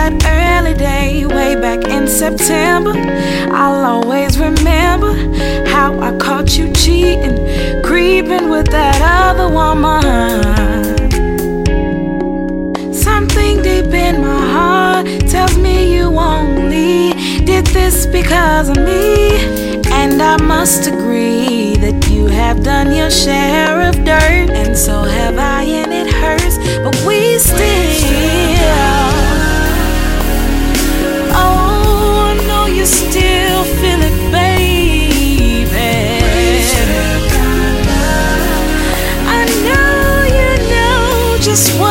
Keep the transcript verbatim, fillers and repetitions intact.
that early day way back in September. I'll always remember how I caught you cheating, creeping with that other woman. Something deep in my heart tells me you only did this because of me, and I must agree that you have done your share of dirt, and so have I, and it hurts, but we still, oh, I know you still feel it, baby. I know you know just what